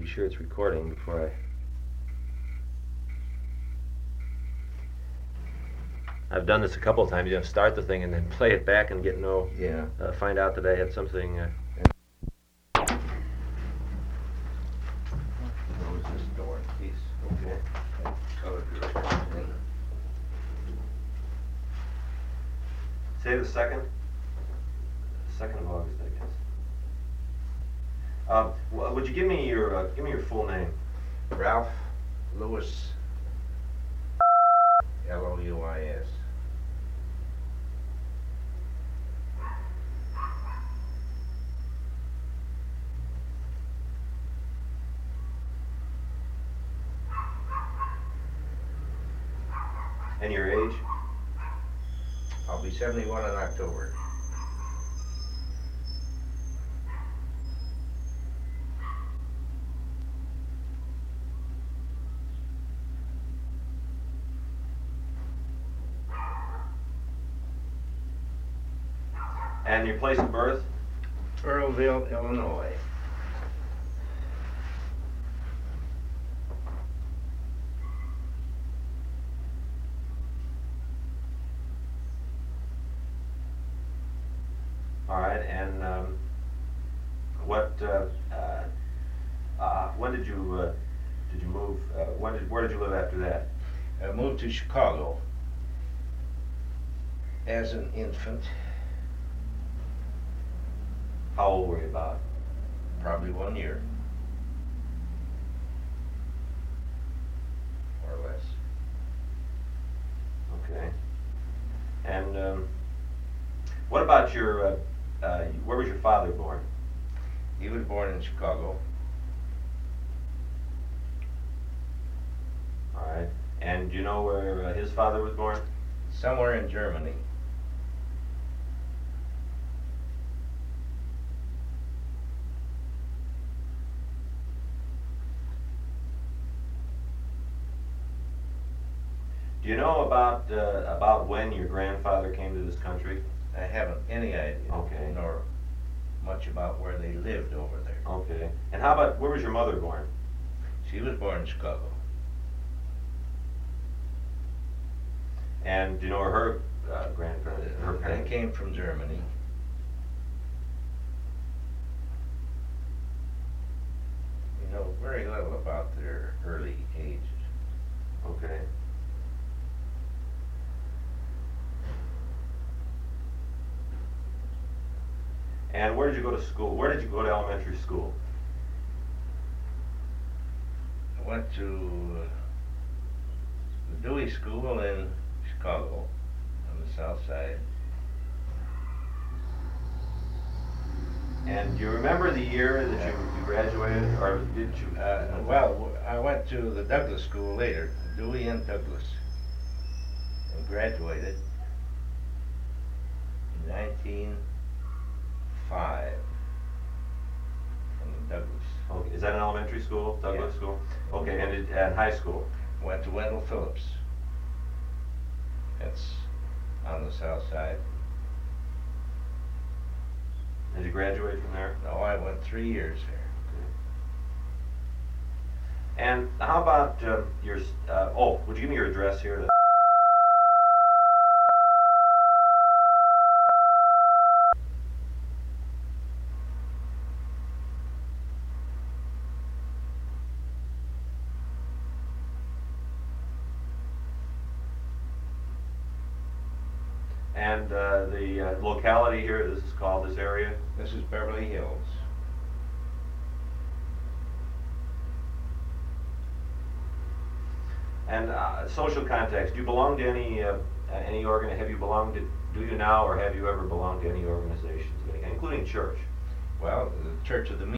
sure it's recording before I've done this a couple of times. You have to start the thing and then play it back and get find out that I had something. Close this door, please. Okay. Color comes in. Say the 2nd of August, I guess. Would you give me your full name? Ralph Louis, Louis. And your age? I'll be 71 in October. And your place of birth? Earlville, Illinois. All right, and when did you move? Where did you live after that? I moved to Chicago as an infant, How old were you about? probably 1 year, more or less. Okay. And what about your? Where was your father born? He was born in Chicago. All right. And do you know where his father was born? Somewhere in Germany. Do you know about when your grandfather came to this country? I haven't any idea. Okay. Nor much about where they lived over there. Okay. And how about where was your mother born? She was born in Chicago. And do you know where her her They parents? came from Germany. We know very little about their early ages. Okay. And where did you go to school? Where did you go to elementary school? I went to the Dewey School in Chicago on the south side. And do you remember the year that you graduated, or did you? Well, I went to the Douglas School later, Dewey and Douglas, and graduated in 1905 from the Douglas. Okay, is that an elementary school, Douglas School? Okay, and high school? Went to Wendell Phillips. That's on the south side. Did you graduate from there? No, I went 3 years there. And how about your? Would you give me your address here? And the locality here, this is called this area? This is Beverly Hills. And social context, do you belong to any have you belonged to, do you now, or have you ever belonged to any organizations, including church? Well, the Church of the